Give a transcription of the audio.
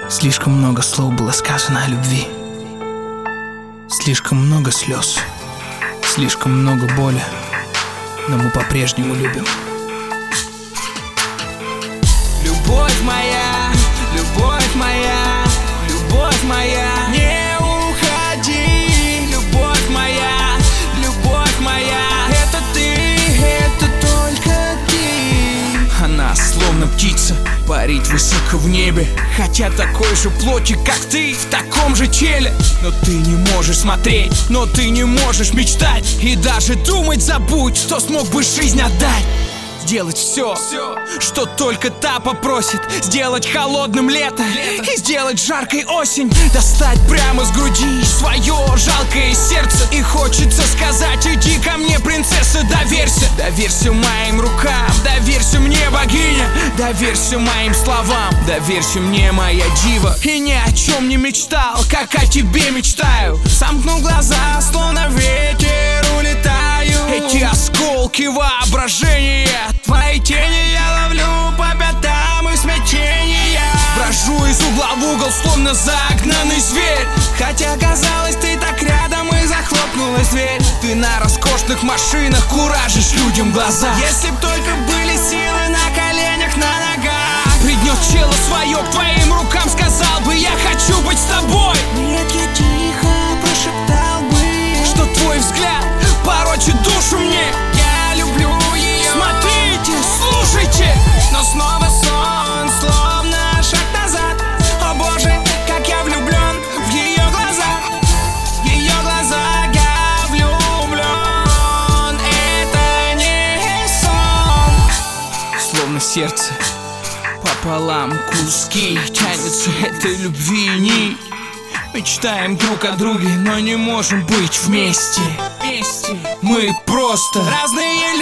Слишком много слов было сказано о любви, слишком много слез, слишком много боли, но мы по-прежнему любим. Любовь моя, любовь моя, любовь моя, не уходи, любовь моя, это ты, это только ты. Она словно птица, парит высоко в небе, хотя такой же плотик, как ты, в таком же теле. Но ты не можешь смотреть, но ты не можешь мечтать, и даже думать забудь, что смог бы жизнь отдать. Сделать все, что только та попросит, сделать холодным лето и сделать жаркой осень, достать прямо с груди свое жалкое сердце. И хочется сказать: иди ко мне, принцесса, доверься. Доверься моим рукам, доверься мне, богиня, доверься моим словам, доверься мне, моя дива. И ни о чем не мечтал, как о тебе мечтаю. Сомкнув глаза, словно ветер улетаю. Эти осколки воображения, твои тени я ловлю по пятам и смятения. Брожу из угла в угол, словно загнанный зверь, хотя казалось, ты так рядом, и захлопнулась дверь. Ты на роскошных машинах куражишь людям глаза. Если б только были силы на коленях, на ногах, пригнет чело свое к твоим рукам, сказал бы: я хочу быть с тобой. Нет, я тихо прошептал бы, что твой взгляд порочит душу мне. Я люблю ее. Смотрите, слушайте, но снова сон, словно шаг назад. О боже, как я влюблен в ее глаза. В ее глаза я влюблен. Это не сон. Словно сердце пополам куски, тянется этой любви нить. Мечтаем друг о друге, но не можем быть вместе. Мы просто разные